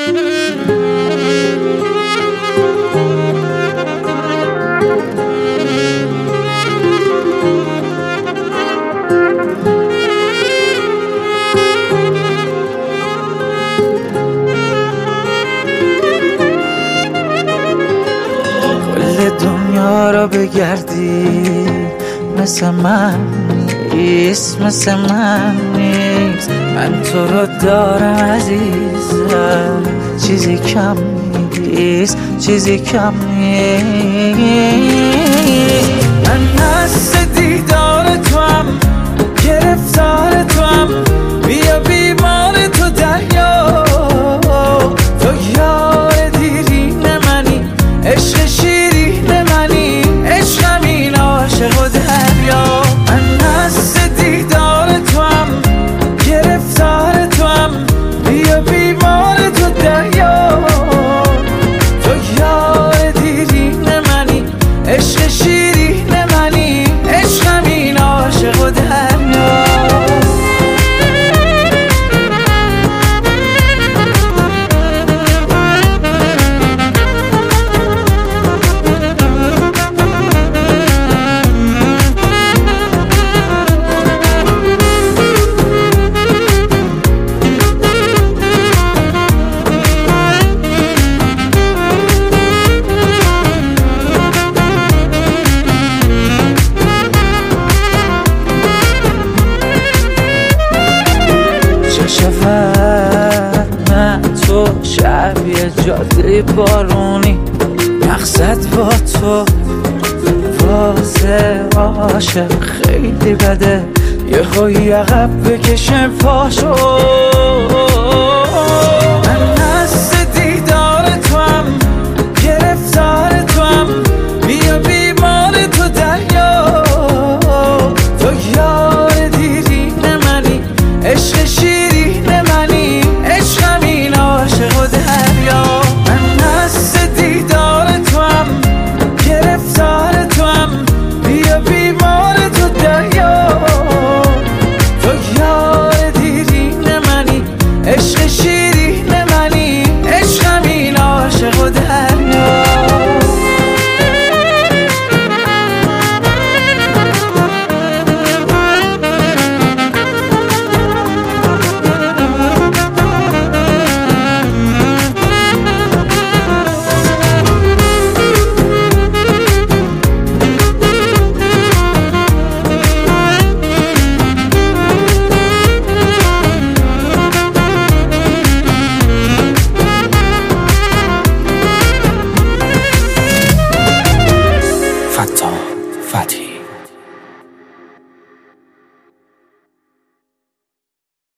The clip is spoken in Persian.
دنیا را بگردی مثل من نیست، مثل من نیست. من تو رو دارم عزیزم، چیزی کم نیست، چیزی کم نیست. من حس دیدار تو هم، گرفتار تو هم، بیا بیمار تو دریا. تو یار دیرین منی، عشق شیرین منی، عشقم این عاشق و دریا. من حس دیدار تو هم، گرفتار تو هم، بیا بیمار تو دریا. تو یار دیرین منی، عشق شیرین منی، عشقم این عاشق و دریا. من تو شبیه جاده بارونی، مقصد با تو واسه عاشق خیلی بده، یهو عقب بکشه پاشو. من حس دیدار تو هم، گرفتار تو هم، بیا بیمار تو دریا. تو یار دیرین منی، عشق شیرین منی، عشقم این عاشق و دریا. من حس دیدار تو هم، گرفتار تو هم، بیا بیمار تو دریا. تو یار دیرین منی، عشق شیرین منی، عشقم این عاشق و دریا. فتیح